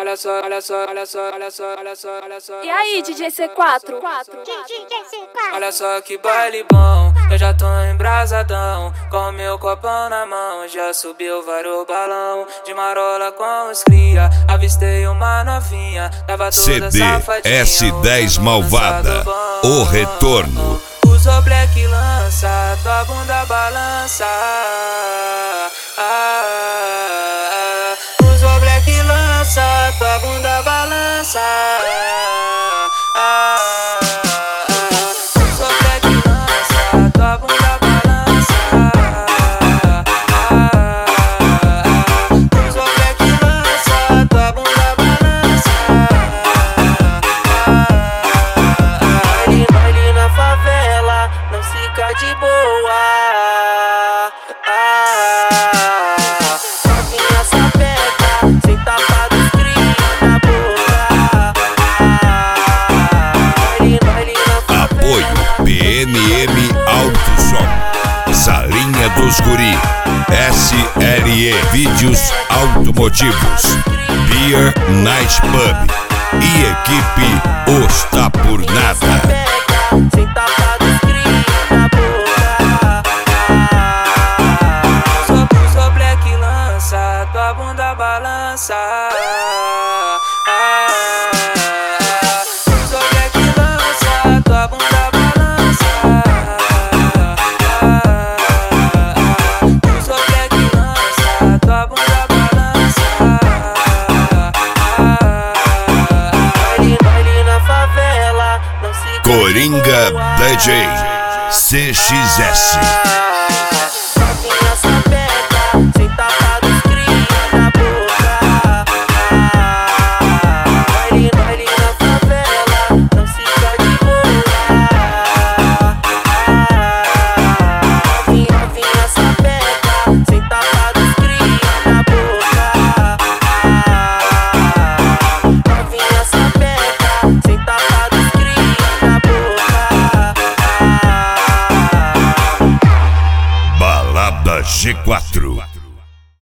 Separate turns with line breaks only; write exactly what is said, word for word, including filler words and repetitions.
olha só, olha só, olha só, olha só, olha só, olha só.
E aí, D J C quatro?
Olha só que baile bom, eu já tô embrasadão, com meu copão na mão, já subiu vários balão, de marola com os cria, avistei uma novinha, tava toda
C D
safadinha,
S dez Malvada, o retorno.
Usou black lança, tua bunda balança. Ah, ah, ah. Usou black lança, tua bunda balança. Ah, ah, ah. Usou black lança, tua bunda balança. Ah, ah, ah. Usou black lança, tua bunda balança. Ah, ah, ah. Ele, ele na favela não fica de boa. Ah, novinha sapeca, sem tapa dos cria na boca. Ah, ele, ele na favela.
Apoio P N M Auto Som, Salinha dos Guri, S L E Vídeos Automotivos, Beer Night Pub e equipe Os Tá Por Nada.
Sem tapa dos cria na boca. Só só black lança, tua bunda balança. Ah, só black lança, tua bunda balança. Ah, só black lança, tua bunda balança. Ah, ele, ele na favela não se
Coringa D J C X S.
Novinha sapeca, sem tapa dos cria na boca. Baile, baile na favela, não se fica de boa. Novinha, novinha sapeca, sem tapa dos cria na boca. Novinha sapeca, sem tapa dos cria na boca.
Balada G quatro.